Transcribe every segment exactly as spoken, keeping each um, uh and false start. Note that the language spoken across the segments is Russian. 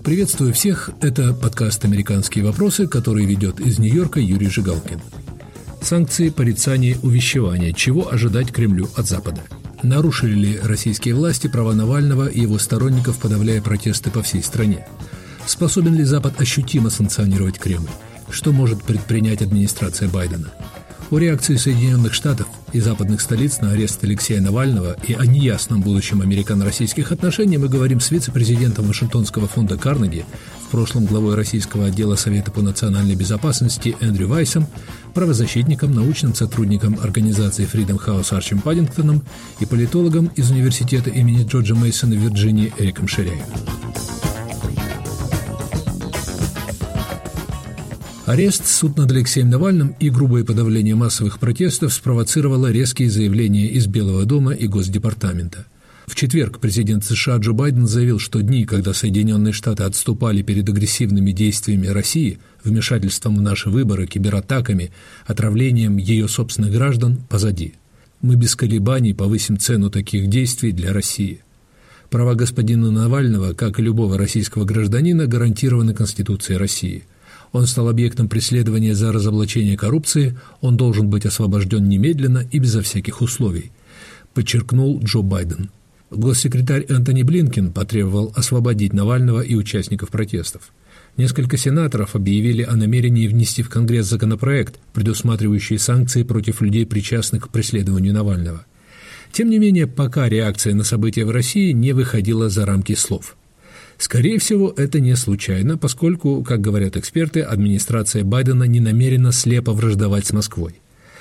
Приветствую всех. Это подкаст «Американские вопросы», который ведет из Нью-Йорка Юрий Жигалкин. Санкции, порицание, увещевание. Чего ожидать Кремлю от Запада? Нарушили ли российские власти права Навального и его сторонников, подавляя протесты по всей стране? Способен ли Запад ощутимо санкционировать Кремль? Что может предпринять администрация Байдена? О реакции Соединенных Штатов и западных столиц на арест Алексея Навального и о неясном будущем американо-российских отношений мы говорим с вице-президентом Вашингтонского фонда Карнеги, в прошлом главой российского отдела Совета по национальной безопасности Эндрю Вайсом, правозащитником, научным сотрудником организации Freedom House Арчем Паддингтоном и политологом из университета имени Джорджа Мейсона в Вирджинии Эриком Ширяевым. Арест, суд над Алексеем Навальным и грубое подавление массовых протестов спровоцировало резкие заявления из Белого дома и Госдепартамента. В четверг президент США Джо Байден заявил, что дни, когда Соединенные Штаты отступали перед агрессивными действиями России, вмешательством в наши выборы, кибератаками, отравлением ее собственных граждан, позади. Мы без колебаний повысим цену таких действий для России. Права господина Навального, как и любого российского гражданина, гарантированы Конституцией России. Он стал объектом преследования за разоблачение коррупции, он должен быть освобожден немедленно и безо всяких условий, подчеркнул Джо Байден. Госсекретарь Энтони Блинкен потребовал освободить Навального и участников протестов. Несколько сенаторов объявили о намерении внести в Конгресс законопроект, предусматривающий санкции против людей, причастных к преследованию Навального. Тем не менее, пока реакция на события в России не выходила за рамки слов. Скорее всего, это не случайно, поскольку, как говорят эксперты, администрация Байдена не намерена слепо враждовать с Москвой.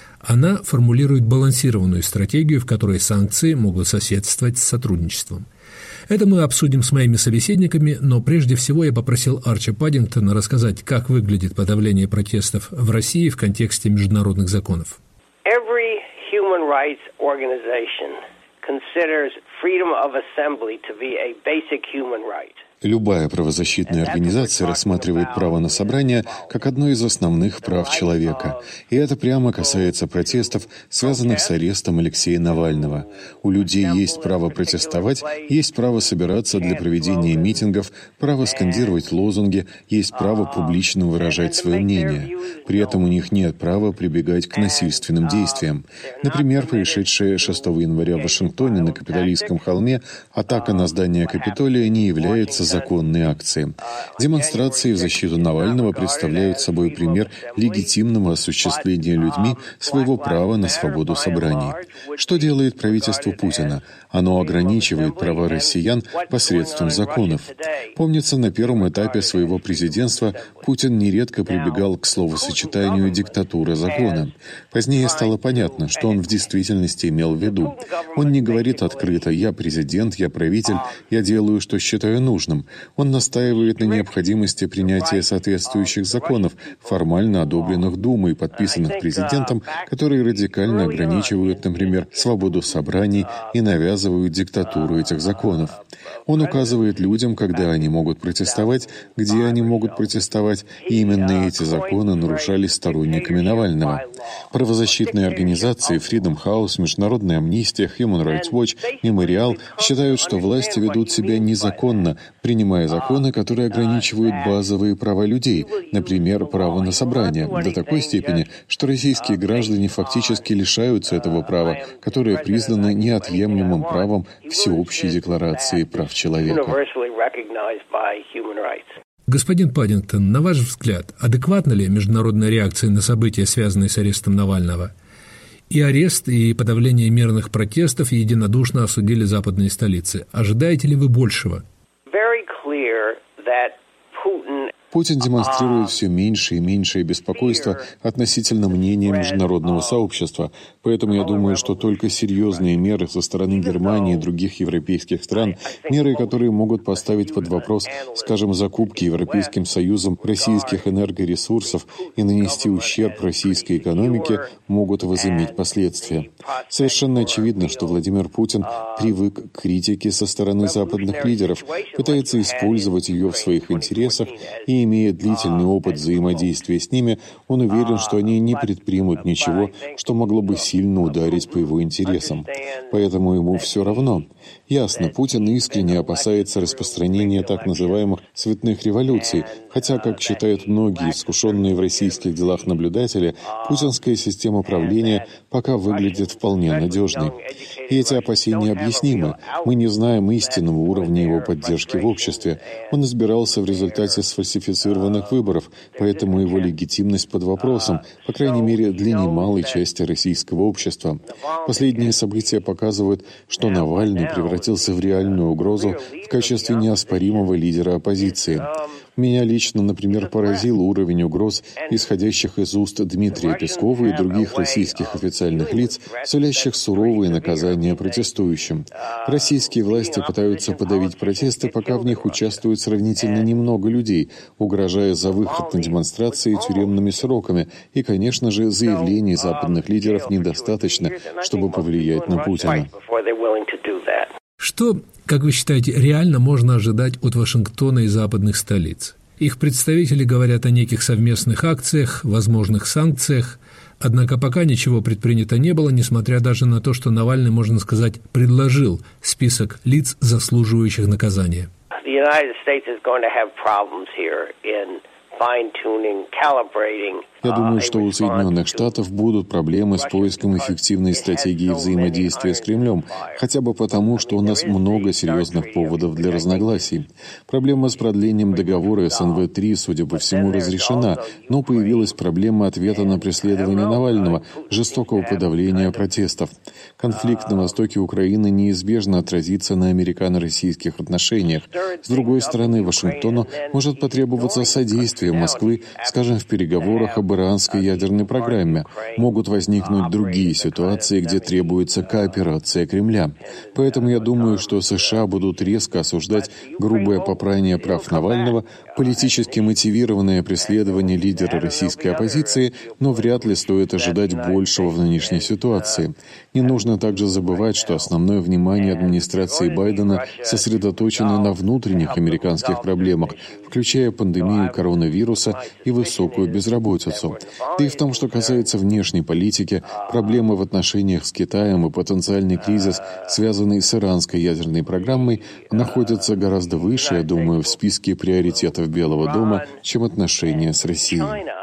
Она формулирует балансированную стратегию, в которой санкции могут соседствовать с сотрудничеством. Это мы обсудим с моими собеседниками, но прежде всего я попросил Арча Паддингтона рассказать, как выглядит подавление протестов в России в контексте международных законов. Every human rights organization considers freedom of assembly to be a basic human right. Любая правозащитная организация рассматривает право на собрание как одно из основных прав человека. И это прямо касается протестов, связанных с арестом Алексея Навального. У людей есть право протестовать, есть право собираться для проведения митингов, право скандировать лозунги, есть право публично выражать свое мнение. При этом у них нет права прибегать к насильственным действиям. Например, происшедшая шестого января в Вашингтоне на Капитолийском холме атака на здание Капитолия не является законной акции. Демонстрации в защиту Навального представляют собой пример легитимного осуществления людьми своего права на свободу собраний. Что делает правительство Путина? Оно ограничивает права россиян посредством законов. Помнится, на первом этапе своего президентства Путин нередко прибегал к словосочетанию «диктатура закона». Позднее стало понятно, что он в действительности имел в виду. Он не говорит открыто «я президент, я правитель, я делаю, что считаю нужным». Он настаивает на необходимости принятия соответствующих законов, формально одобренных Думой и подписанных президентом, которые радикально ограничивают, например, свободу собраний и навязывают диктатуру этих законов. Он указывает людям, когда они могут протестовать, где они могут протестовать, и именно эти законы нарушались сторонниками Навального. Правозащитные организации Freedom House, Международная амнистия, Human Rights Watch, Мемориал считают, что власти ведут себя незаконно, принимая законы, которые ограничивают базовые права людей, например, право на собрание, до такой степени, что российские граждане фактически лишаются этого права, которое признано неотъемлемым правом Всеобщей декларации прав человека. Господин Паддингтон, на ваш взгляд, адекватна ли международная реакция на события, связанные с арестом Навального? И арест, и подавление мирных протестов единодушно осудили западные столицы. Ожидаете ли вы большего? Путин демонстрирует все меньше и меньшее беспокойство относительно мнения международного сообщества, поэтому я думаю, что только серьезные меры со стороны Германии и других европейских стран, меры, которые могут поставить под вопрос, скажем, закупки Европейским Союзом российских энергоресурсов и нанести ущерб российской экономике, могут возыметь последствия. Совершенно очевидно, что Владимир Путин привык к критике со стороны западных лидеров, пытается использовать ее в своих интересах и имея длительный опыт взаимодействия с ними, он уверен, что они не предпримут ничего, что могло бы сильно ударить по его интересам. Поэтому ему все равно. Ясно, Путин искренне опасается распространения так называемых «цветных революций», хотя, как считают многие искушенные в российских делах наблюдатели, путинская система правления пока выглядит вполне надежной. И эти опасения объяснимы. Мы не знаем истинного уровня его поддержки в обществе. Он избирался в результате сфальсифицированных выборов, поэтому его легитимность под вопросом, по крайней мере, для немалой части российского общества. Последние события показывают, что Навальный превратился в реальную угрозу в качестве неоспоримого лидера оппозиции. Меня лично, например, поразил уровень угроз, исходящих из уст Дмитрия Пескова и других российских официальных лиц, сулящих суровые наказания протестующим. Российские власти пытаются подавить протесты, пока в них участвует сравнительно немного людей, угрожая за выход на демонстрации тюремными сроками. И, конечно же, заявлений западных лидеров недостаточно, чтобы повлиять на Путина. Что, как вы считаете, реально можно ожидать от Вашингтона и западных столиц? Их представители говорят о неких совместных акциях, возможных санкциях, однако пока ничего предпринято не было, несмотря даже на то, что Навальный, можно сказать, предложил список лиц, заслуживающих наказания. Я думаю, что у Соединенных Штатов будут проблемы с поиском эффективной стратегии взаимодействия с Кремлем, хотя бы потому, что у нас много серьезных поводов для разногласий. Проблема с продлением договора эс эн вэ три, судя по всему, разрешена, но появилась проблема ответа на преследование Навального, жестокого подавления протестов. Конфликт на востоке Украины неизбежно отразится на американо-российских отношениях. С другой стороны, Вашингтону может потребоваться содействие Москвы, скажем, в переговорах об иранской ядерной программе. Могут возникнуть другие ситуации, где требуется кооперация Кремля. Поэтому я думаю, что США будут резко осуждать грубое попрание прав Навального, политически мотивированное преследование лидера российской оппозиции, но вряд ли стоит ожидать большего в нынешней ситуации. Не нужно также забывать, что основное внимание администрации Байдена сосредоточено на внутренних американских проблемах, включая пандемию коронавируса и высокую безработицу. Да и в том, что касается внешней политики, проблемы в отношениях с Китаем и потенциальный кризис, связанный с иранской ядерной программой, находятся гораздо выше, я думаю, в списке приоритетов Белого дома, чем отношения с Россией.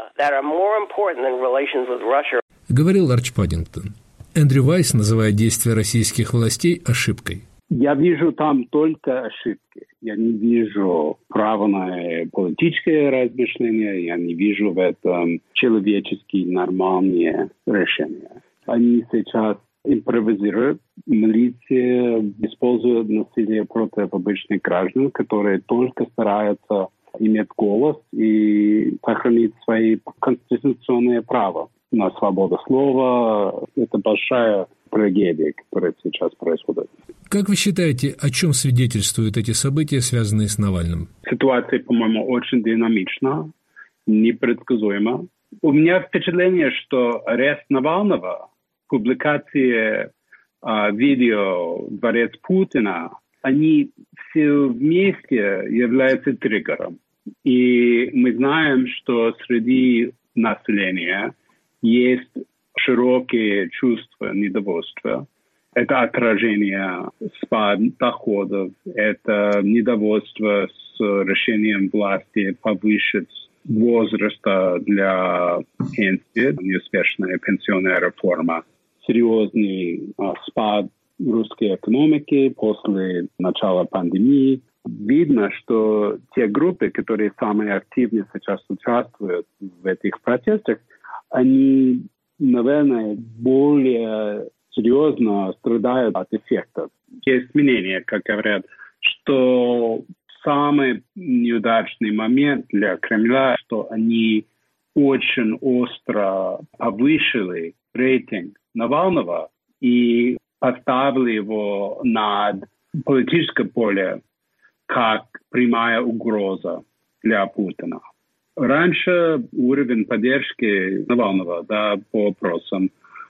Говорил Арч Паддингтон. Эндрю Вайс называет действия российских властей ошибкой. Я вижу там только ошибки. Я не вижу права на политическое размышление, я не вижу в этом человеческие нормальные решения. Они сейчас импровизируют, милиция использует насилие против обычных граждан, которые только стараются иметь голос и сохранить свои конституционные права на свободу слова. Это большая трагедия, которая сейчас происходит. Как вы считаете, о чем свидетельствуют эти события, связанные с Навальным? Ситуация, по-моему, очень динамична, непредсказуема. У меня впечатление, что арест Навального, публикация э, видео «Дворец Путина», они все вместе являются триггером. И мы знаем, что среди населения есть широкие чувства недовольства. Это отражение спад доходов, это недовольство с решением власти повысить возраст для пенсии, неуспешная пенсионная реформа, серьезный а, спад русской экономики после начала пандемии. Видно, что те группы, которые самые активно сейчас участвуют в этих протестах, они, наверное, более серьезно страдают от эффектов. Есть мнение, как говорят, что самый неудачный момент для Кремля, что они очень остро повысили рейтинг Навального и поставили его над политическое поле как прямая угроза для Путина. Раньше уровень поддержки Навального, да, по вопросам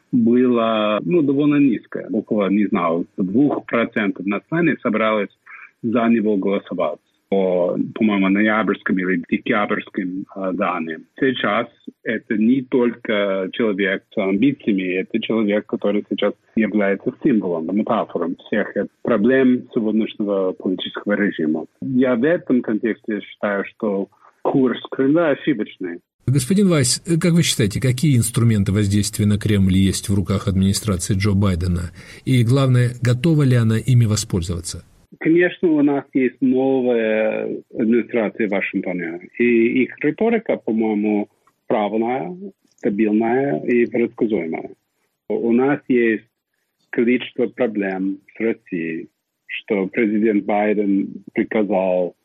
было ну, довольно низкое. Около, не знаю, двух процентов населения собралось за него голосовать. по, по-моему, ноябрьским или декабрьским э, данным. Сейчас это не только человек с амбициями, это человек, который сейчас является символом, метафором всех проблем сегодняшнего политического режима. Я в этом контексте считаю, что курс Кремля ошибочный. Господин Вайс, как вы считаете, какие инструменты воздействия на Кремль есть в руках администрации Джо Байдена? И, главное, готова ли она ими воспользоваться? Конечно, у нас есть новая администрация в Вашингтоне. И их риторика, по-моему, правильная, стабильная и предсказуемая. У нас есть количество проблем с Россией, что президент Байден приказал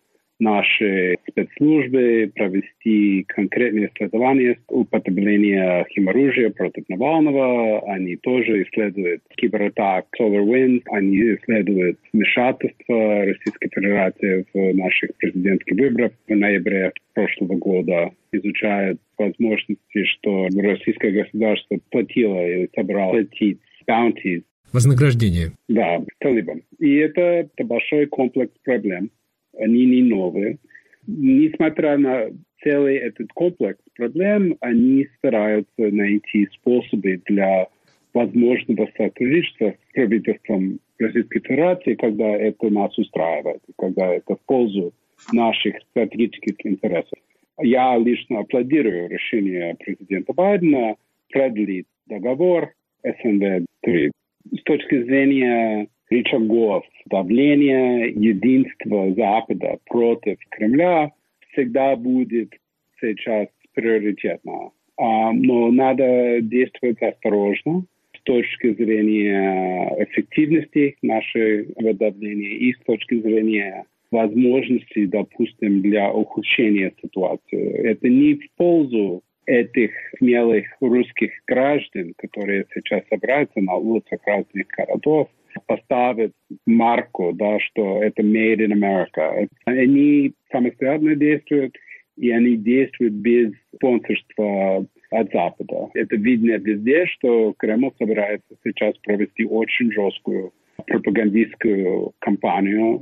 наши спецслужбы провести конкретные исследования употребления химоружия против Навального. Они тоже исследуют кибератак SolarWinds. Они исследуют вмешательство Российской Федерации в наших президентских выборах в ноябре прошлого года. Изучают возможности, что российское государство платило или собрало платить bounties. Вознаграждение. Да, талибам. И это, это большой комплекс проблем. Они не новые. Несмотря на целый этот комплекс проблем, они стараются найти способы для возможного сотрудничества с правительством Российской Федерации, когда это нас устраивает, когда это в пользу наших стратегических интересов. Я лично аплодирую решение президента Байдена продлить договор эс эн дэ три. С точки зрения рычагов давления, единства Запада против Кремля всегда будет сейчас приоритетно. А, но надо действовать осторожно с точки зрения эффективности нашего давления и с точки зрения возможностей, допустим, для ухудшения ситуации. Это не в пользу этих смелых русских граждан, которые сейчас собираются на улицах разных городов, поставить марку, да, что это made in America. Они самостоятельно действуют, и они действуют без спонсорства от Запада. Это видно везде, что Кремль собирается сейчас провести очень жесткую пропагандистскую кампанию,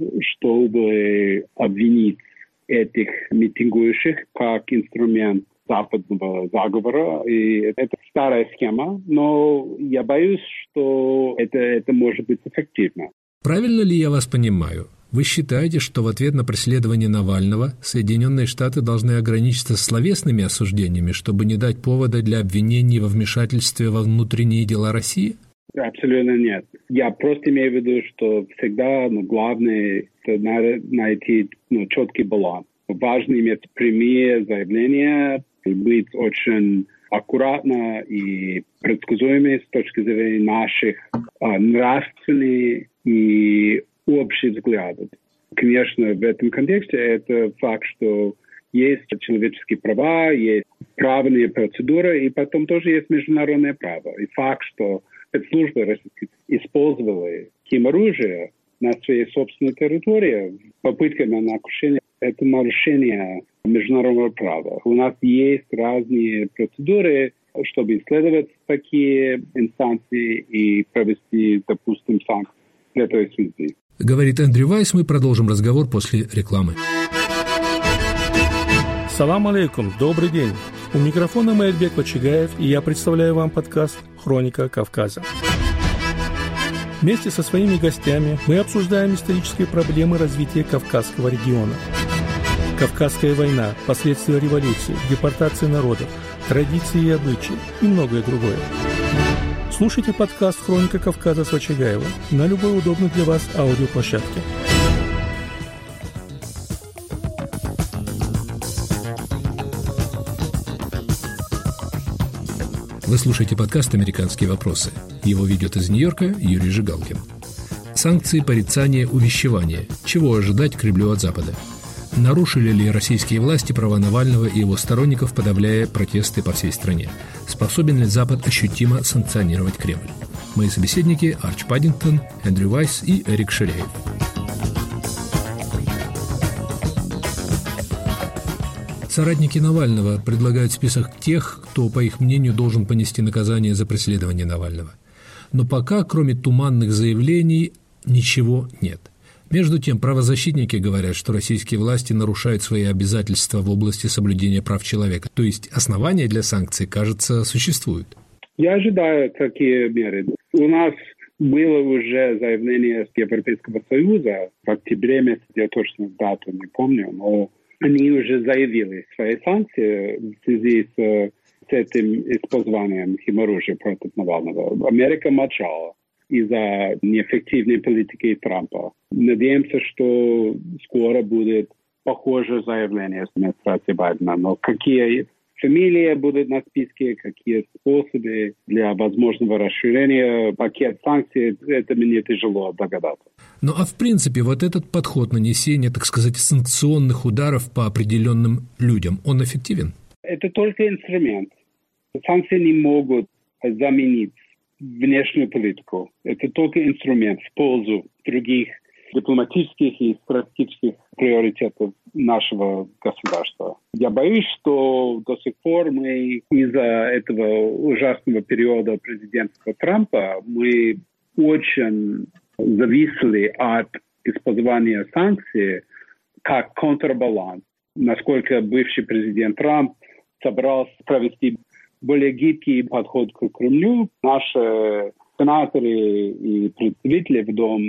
чтобы обвинить этих митингующих как инструмент западного заговора. И это старая схема, но я боюсь, что это, это может быть эффективно. Правильно ли я вас понимаю? Вы считаете, что в ответ на преследование Навального Соединенные Штаты должны ограничиться словесными осуждениями, чтобы не дать повода для обвинений во вмешательстве во внутренние дела России? Абсолютно нет. Я просто имею в виду, что всегда ну, главное это надо найти ну, четкий баланс. Важно иметь прямые заявления, быть очень аккуратно и предсказуемыми с точки зрения наших а, нравственных и общих взглядов. Конечно, в этом контексте это факт, что есть человеческие права, есть правильные процедуры, и потом тоже есть международное право. И факт, что спецслужбы российские использовали химоружие на своей собственной территории, попытка на нарушение, это нарушение международного права. У нас есть разные процедуры, чтобы исследовать такие инстанции и провести, допустим, санкции в этой связи. Говорит Эндрю Вайс, мы продолжим разговор после рекламы. Салам алейкум, добрый день. У микрофона Мейрбек Вачигаев, и я представляю вам подкаст «Хроника Кавказа». Вместе со своими гостями мы обсуждаем исторические проблемы развития Кавказского региона. Кавказская война, последствия революции, депортации народов, традиции и обычаи и многое другое. Слушайте подкаст «Хроника Кавказа» с Вачигаевым на любой удобной для вас аудиоплощадке. Вы слушаете подкаст «Американские вопросы». Его ведет из Нью-Йорка Юрий Жигалкин. Санкции, порицание, увещевание. Чего ожидать Кремлю от Запада? Нарушили ли российские власти права Навального и его сторонников, подавляя протесты по всей стране? Способен ли Запад ощутимо санкционировать Кремль? Мои собеседники Арч Паддингтон, Эндрю Вайс и Эрик Ширяев. Соратники Навального предлагают список тех, кто, по их мнению, должен понести наказание за преследование Навального. Но пока, кроме туманных заявлений, ничего нет. Между тем, правозащитники говорят, что российские власти нарушают свои обязательства в области соблюдения прав человека. То есть основания для санкций, кажется, существуют. Я ожидаю такие меры. У нас было уже заявление Европейского Союза в октябре месяце, я точно дату не помню, но они уже заявили свои санкции в связи с, с этим использованием химоружия против Навального. Америка молчала из-за неэффективной политики Трампа. Надеемся, что скоро будет похожее заявление с администрацией Байдена. Но какие фамилии будут на списке, какие способы для возможного расширения пакета санкций, это мне тяжело догадаться. Ну а в принципе вот этот подход нанесения, так сказать, санкционных ударов по определенным людям, он эффективен? Это только инструмент. Санкции не могут заменить внешнюю политику. Это только инструмент в пользу других дипломатических и стратегических приоритетов нашего государства. Я боюсь, что до сих пор мы из-за этого ужасного периода президентства Трампа мы очень зависели от использования санкций как контрбаланс. Насколько бывший президент Трамп собрался провести более гибкий подход к Кремлю, наши сенаторы и представители в, Дом,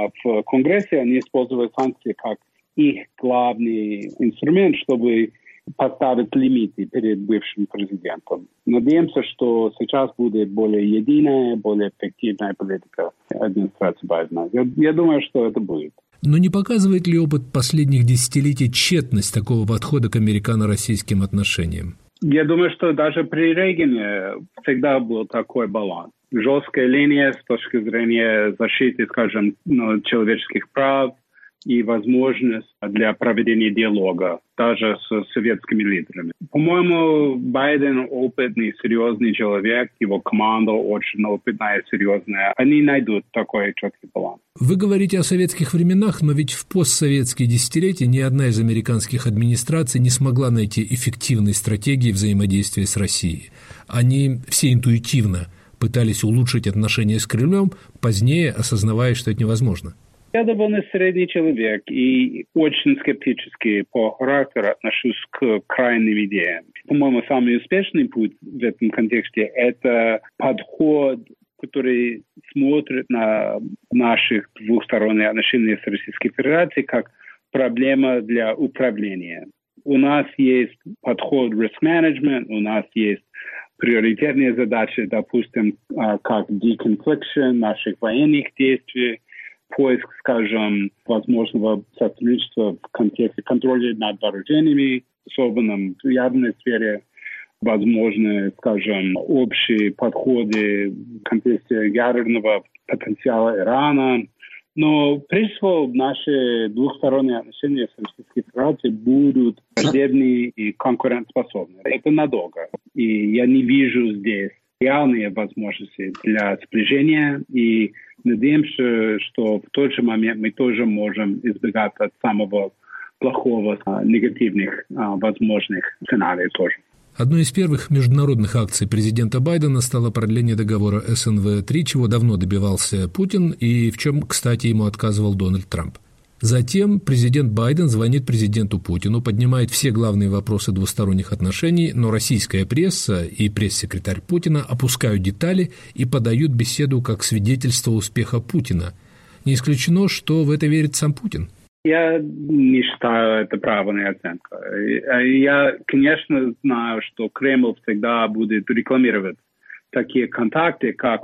в Конгрессе, они используют санкции как их главный инструмент, чтобы поставить лимиты перед бывшим президентом. Надеемся, что сейчас будет более единая, более эффективная политика администрации Байдена. Я, я думаю, что это будет. Но не показывает ли опыт последних десятилетий тщетность такого подхода к американо-российским отношениям? Я думаю, что даже при Рейгане всегда был такой баланс. Жесткая линия с точки зрения защиты, скажем, ну, человеческих прав и возможность для проведения диалога, даже с советскими лидерами. По-моему, Байден опытный, серьезный человек, его команда очень опытная, серьезная. Они найдут такой четкий баланс. Вы говорите о советских временах, но ведь в постсоветские десятилетия ни одна из американских администраций не смогла найти эффективной стратегии взаимодействия с Россией. Они все интуитивно пытались улучшить отношения с Кремлем, позднее осознавая, что это невозможно. Я довольно средний человек и очень скептически по характеру отношусь к крайним идеям. По-моему, самый успешный путь в этом контексте – это подход, который смотрит на наши двухсторонние отношения с Российской Федерацией как проблема для управления. У нас есть подход risk management, у нас есть приоритетные задачи, допустим, как deconfliction наших военных действий, поиск, скажем, возможного сотрудничества в контексте контроля над вооружениями, особенно в ядерной сфере, возможно, скажем, общие подходы в контексте ядерного потенциала Ирана. Но, прежде всего, наши двухсторонние отношения с Российской Федерацией будут вредны и конкурентоспособны. Это надолго. И я не вижу здесь реальные возможности для сближения. И надеемся, что в тот же момент мы тоже можем избегать от самого плохого, негативных возможных сценариев тоже. Одной из первых международных акций президента Байдена стало продление договора эс эн вэ три, чего давно добивался Путин и в чем, кстати, ему отказывал Дональд Трамп. Затем президент Байден звонит президенту Путину, поднимает все главные вопросы двусторонних отношений, но российская пресса и пресс-секретарь Путина опускают детали и подают беседу как свидетельство успеха Путина. Не исключено, что в это верит сам Путин. Я не считаю это правильной оценкой. Я, конечно, знаю, что Кремль всегда будет рекламировать такие контакты, как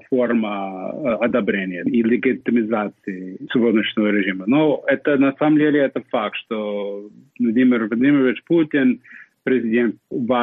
форма одобрения и легитимизации сегодняшнего режима. Но это на самом деле это факт, что Владимир Владимирович Путин президент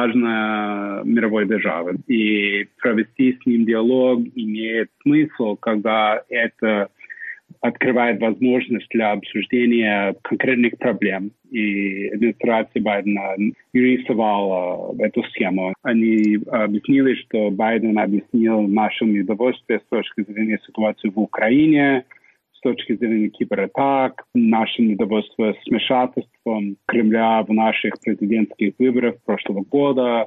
важной мировой державы. И провести с ним диалог имеет смысл, когда это открывает возможность для обсуждения конкретных проблем. И администрация Байдена рисовала эту схему. Они объяснили, что Байден объяснил наше недовольство с точки зрения ситуации в Украине, с точки зрения кибератак, наше недовольство с вмешательством Кремля в наших президентских выборах прошлого года,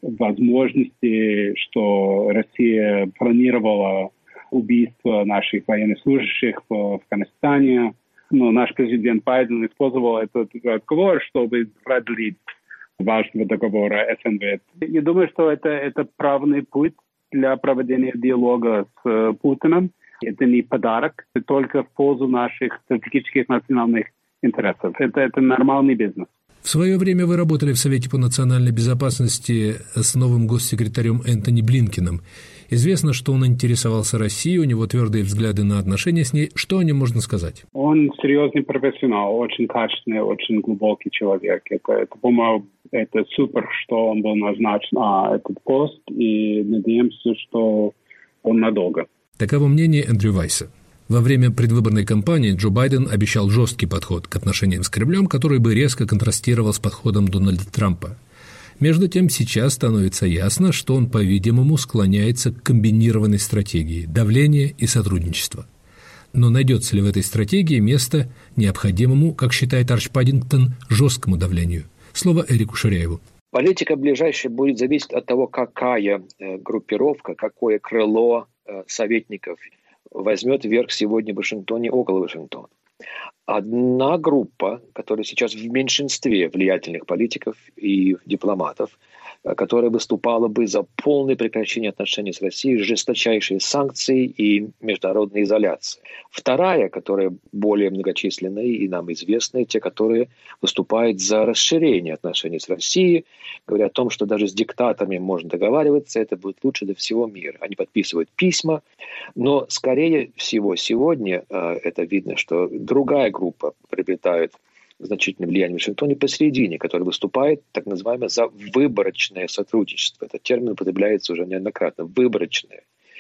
возможности, что Россия планировала убийство наших военнослужащих в Афганистане. Но наш президент Байден использовал этот разговор, чтобы продлить важного договора эс эн вэ. Я думаю, что это, это правильный путь для проведения диалога с э, Путиным. Это не подарок, это только в пользу наших стратегических национальных интересов. Это, это нормальный бизнес. В свое время вы работали в Совете по национальной безопасности с новым госсекретарем Энтони Блинкеном. Известно, что он интересовался Россией, у него твердые взгляды на отношения с ней. Что о нем можно сказать? Он серьезный профессионал, очень качественный, очень глубокий человек. Это, это по-моему, это супер, что он был назначен на этот пост, и надеемся, что он надолго. Таково мнение Эндрю Вайса. Во время предвыборной кампании Джо Байден обещал жесткий подход к отношениям с Кремлем, который бы резко контрастировал с подходом Дональда Трампа. Между тем, сейчас становится ясно, что он, по-видимому, склоняется к комбинированной стратегии давления и сотрудничества. Но найдется ли в этой стратегии место необходимому, как считает Арч Паддингтон, жесткому давлению? Слово Эрику Ширяеву. Политика ближайшая будет зависеть от того, какая группировка, какое крыло советников возьмет верх сегодня в Вашингтоне, около Вашингтона. Одна группа, которая сейчас в меньшинстве влиятельных политиков и дипломатов, которая выступала бы за полное прекращение отношений с Россией, жесточайшие санкции и международная изоляция. Вторая, которая более многочисленная и нам известная, те, которые выступают за расширение отношений с Россией, говорят о том, что даже с диктаторами можно договариваться, это будет лучше для всего мира. Они подписывают письма, но, скорее всего, сегодня э, это видно, что другая группа приобретает значительное влияние в Вашингтоне посередине, который выступает так называемое за выборочное сотрудничество. Этот термин употребляется уже неоднократно. Выборочное.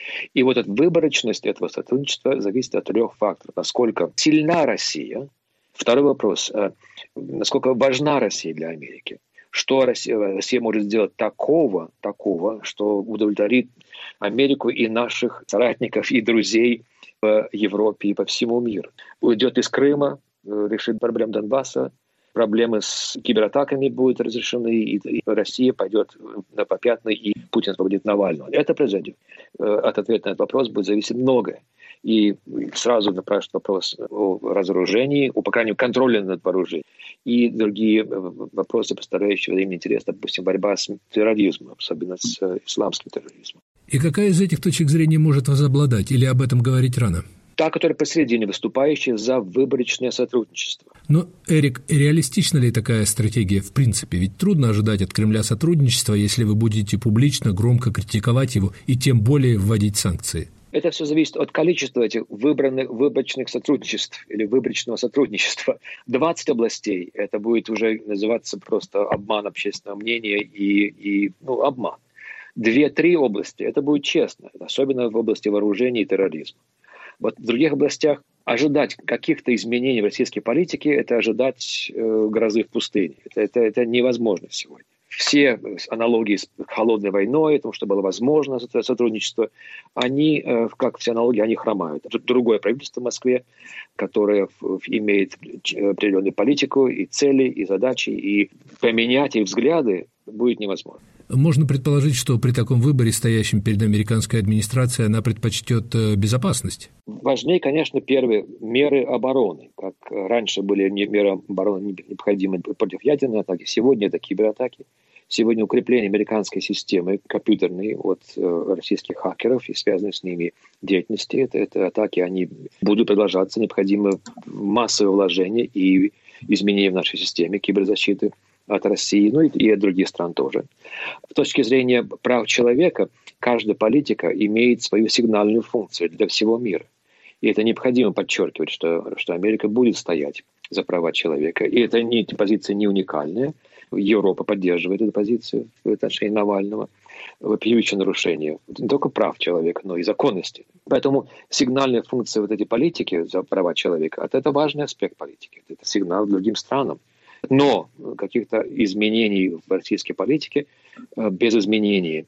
И вот эта выборочность этого сотрудничества зависит от трех факторов. Насколько сильна Россия. Второй вопрос. Насколько важна Россия для Америки. Что Россия, Россия может сделать такого, такого, что удовлетворит Америку и наших соратников и друзей в Европе и по всему миру. Уйдет из Крыма, решит проблем Донбасса, проблемы с кибератаками будут разрешены, и Россия пойдет на попятный, и Путин освободит Навального. Это произойдет. От ответа на этот вопрос будет зависеть многое. И сразу напрашивает вопрос о разоружении, о, по крайней мере, контроле над вооружением, и другие вопросы, представляющие временный интерес, допустим, борьба с терроризмом, особенно с исламским терроризмом. И какая из этих точек зрения может возобладать, или об этом говорить рано? Та, которая посередине, выступающая за выборочное сотрудничество. Но, Эрик, реалистична ли такая стратегия в принципе? Ведь трудно ожидать от Кремля сотрудничества, если вы будете публично громко критиковать его и тем более вводить санкции. Это все зависит от количества этих выбранных выборочных сотрудничеств или выборочного сотрудничества. двадцать областей – это будет уже называться просто обман общественного мнения и, и ну, обман. Две-три области – это будет честно, особенно в области вооружения и терроризма. Вот в других областях ожидать каких-то изменений в российской политике – это ожидать э, грозы в пустыне. Это, это, это невозможно сегодня. Все аналогии с холодной войной, потому что было возможно сотрудничество, они, э, как все аналогии, они хромают. Другое правительство в Москве, которое имеет определенную политику и цели, и задачи, и поменять их взгляды будет невозможно. Можно предположить, что при таком выборе, стоящем перед американской администрацией, она предпочтет безопасность? Важнее, конечно, первые меры обороны. Как раньше были меры обороны необходимы против ядерной атаки, сегодня это кибератаки. Сегодня укрепление американской системы компьютерной от российских хакеров и связанной с ними деятельности. Это, это атаки, они будут продолжаться. Необходимы массовые вложения и изменения в нашей системе киберзащиты от России, ну и, и от других стран тоже. С точки зрения прав человека, каждая политика имеет свою сигнальную функцию для всего мира. И это необходимо подчеркивать, что, что Америка будет стоять за права человека. И это не, позиция не уникальная. Европа поддерживает эту позицию в отношении Навального. Вопиющее нарушение не только прав человека, но и законности. Поэтому сигнальная функция вот этой политики за права человека – это важный аспект политики. Это сигнал другим странам. Но каких-то изменений в российской политике без изменений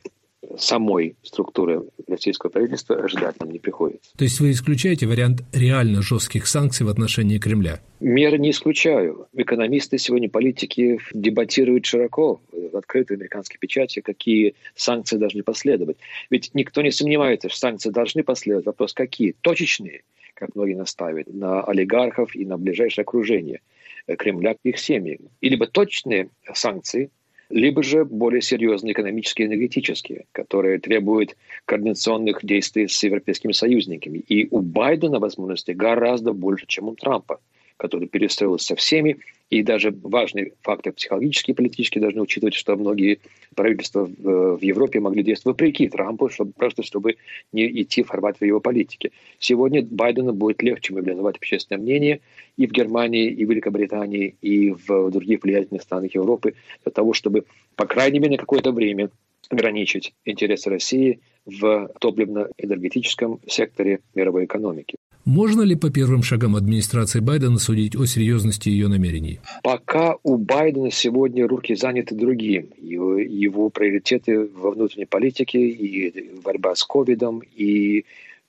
самой структуры российского правительства ожидать нам не приходится. То есть вы исключаете вариант реально жестких санкций в отношении Кремля? Меры не исключаю. Экономисты сегодня, политики дебатируют широко в открытой американской печати, какие санкции должны последовать. Ведь никто не сомневается, что санкции должны последовать. Вопрос какие? Точечные, как многие настаивают, на олигархов и на ближайшее окружение Кремля, их семьи. И либо точные санкции, либо же более серьезные экономические и энергетические, которые требуют координационных действий с европейскими союзниками. И у Байдена возможностей гораздо больше, чем у Трампа, который перестроился со всеми. И даже важный фактор психологический и политический должны учитывать, что многие правительства в Европе могли действовать вопреки Трампу, чтобы, просто чтобы не идти в формат в его политике. Сегодня Байдену будет легче мобилизовать общественное мнение и в Германии, и в Великобритании, и в других влиятельных странах Европы для того, чтобы, по крайней мере, на какое-то время ограничить интересы России в топливно-энергетическом секторе мировой экономики. Можно ли по первым шагам администрации Байдена судить о серьезности ее намерений? Пока у Байдена сегодня руки заняты другим. Его, его приоритеты во внутренней политике и борьба с ковидом, и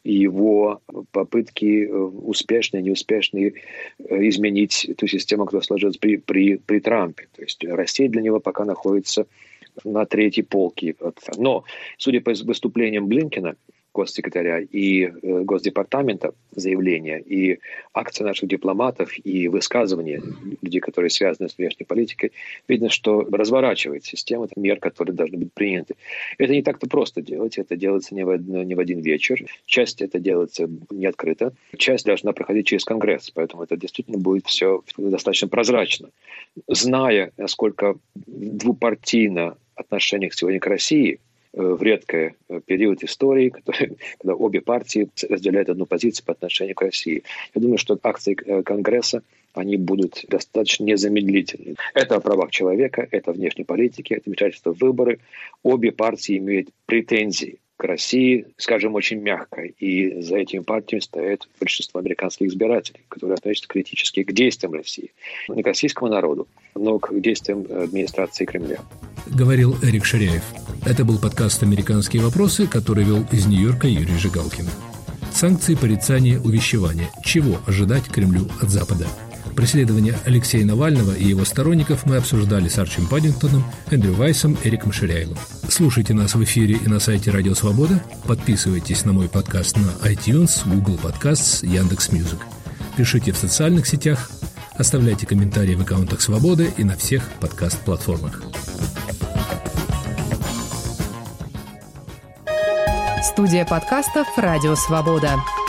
его попытки успешные, неуспешные изменить ту систему, которая сложилась при, при, при Трампе. То есть Россия для него пока находится на третьей полке. Но, судя по выступлениям Блинкена, госсекретаря, и э, Госдепартамента заявления, и акции наших дипломатов, и высказывания людей, которые связаны с внешней политикой, видно, что разворачивает система мер, которые должны быть приняты. Это не так-то просто делать, это делается не в, один, не в один вечер. Часть это делается не открыто, часть должна проходить через Конгресс, поэтому это действительно будет все достаточно прозрачно. Зная, насколько двупартийно отношение сегодня к России, в редкий период истории, который, когда обе партии разделяют одну позицию по отношению к России. Я думаю, что акции Конгресса, они будут достаточно незамедлительны. Это о правах человека, это о внешней политике, это вмешательство в выборы. Обе партии имеют претензии к России, скажем, очень мягко. И за этими партиями стоит большинство американских избирателей, которые относятся критически к действиям России. Не к российскому народу, но к действиям администрации Кремля. Говорил Эрик Ширяев. Это был подкаст «Американские вопросы», который вел из Нью-Йорка Юрий Жигалкин. Санкции, порицание, увещевание. Чего ожидать Кремлю от Запада? Преследование Алексея Навального и его сторонников мы обсуждали с Арчи Паддингтоном, Эндрю Вайсом, Эриком Ширяевым. Слушайте нас в эфире и на сайте Радио Свобода. Подписывайтесь на мой подкаст на iTunes, Google Podcasts, Яндекс.Мьюзик. Пишите в социальных сетях, оставляйте комментарии в аккаунтах Свободы и на всех подкаст-платформах. Студия подкастов «Радио Свобода».